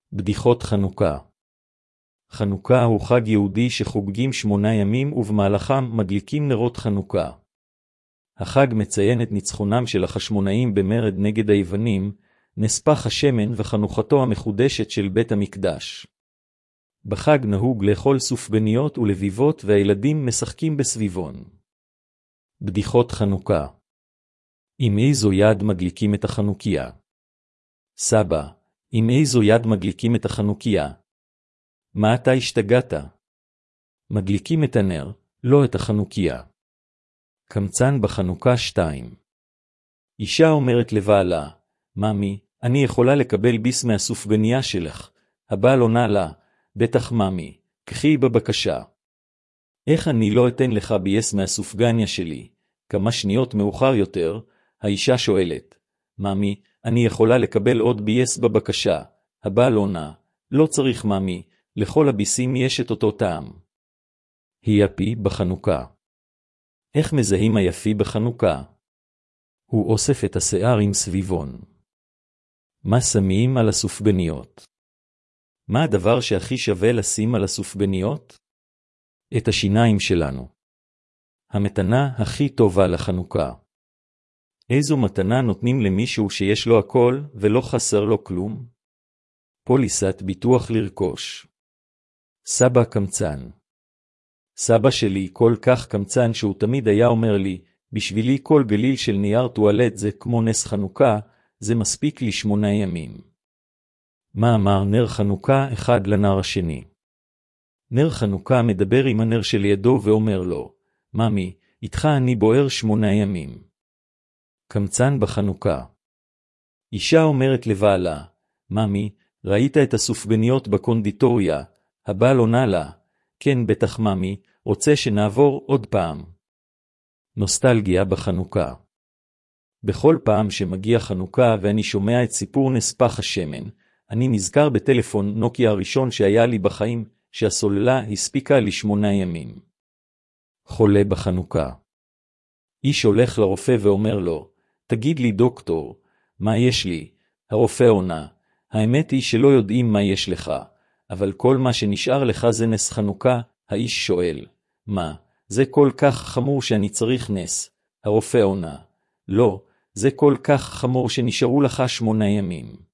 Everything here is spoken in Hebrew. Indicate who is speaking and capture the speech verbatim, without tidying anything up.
Speaker 1: בדיחות חנוכה. חנוכה הוא חג יהודי שחוגגים שמונה ימים ובמהלכם מדליקים נרות חנוכה. החג מציין את ניצחונם של החשמונאים במרד נגד היוונים, נספח השמן וחנוכתו המחודשת של בית המקדש. בחג נהוג לאכול סופגניות ולביבות והילדים משחקים בסביבון. בדיחות חנוכה. עם איזו יד מדליקים את החנוכיה? סבא, עם איזו יד מדליקים את החנוכיה? מה אתה השתגעת? מדליקים את הנר, לא את החנוכיה. קמצן בחנוכה שתיים. אישה אומרת לבעלה, ממי, אני יכולה לקבל ביס מהסופגניה שלך. הבעל עונה לה, בטח ממי, קחי בבקשה. איך אני לא אתן לך ביס מהסופגניה שלי? כמה שניות מאוחר יותר, האישה שואלת, ממי, אני יכולה לקבל עוד ביס בבקשה. הבעל עונה, לא צריך ממי, לכל הביסים יש את אותו טעם. היפי בחנוכה. איך מזהים היפי בחנוכה? הוא אוסף את השיער עם סביבון. מה שמים על הסופגניות? מה הדבר שהכי שווה לשים על הסופגניות? את השיניים שלנו. המתנה הכי טובה לחנוכה. איזו מתנה נותנים למישהו שיש לו הכל ולא חסר לו כלום? פוליסת ביטוח לרכוש. סבא קמצן. סבא שלי כל כך קמצן שהוא תמיד היה אומר לי, בשבילי כל גליל של נייר טואלט זה כמו נס חנוכה, זה מספיק לי שמונה ימים. מה אמר נר חנוכה אחד לנר השני? נר חנוכה מדבר עם הנר שלידו ואומר לו, ממי, איתך אני בוער שמונה ימים. קמצן בחנוכה. אישה אומרת לבעלה, ממי, ראית את הסופגניות בקונדיטוריה? הבעל עונה לה, כן בטח ממי, רוצה שנעבור עוד פעם. נוסטלגיה בחנוכה. בכל פעם שמגיע חנוכה ואני שומע את סיפור נספח השמן, אני נזכר בטלפון נוקיה הראשון שהיה לי בחיים, שהסוללה הספיקה לי שמונה ימים. חולה בחנוכה. איש הולך לרופא ואומר לו, תגיד לי דוקטור, מה יש לי? הרופא עונה, האמת היא שלא יודעים מה יש לך, אבל כל מה שנשאר לך זה נס חנוכה. האיש שואל, מה, זה כל כך חמור שאני צריך נס? הרופא עונה, לא, זה כל כך חמור שנשארו לך שמונה ימים.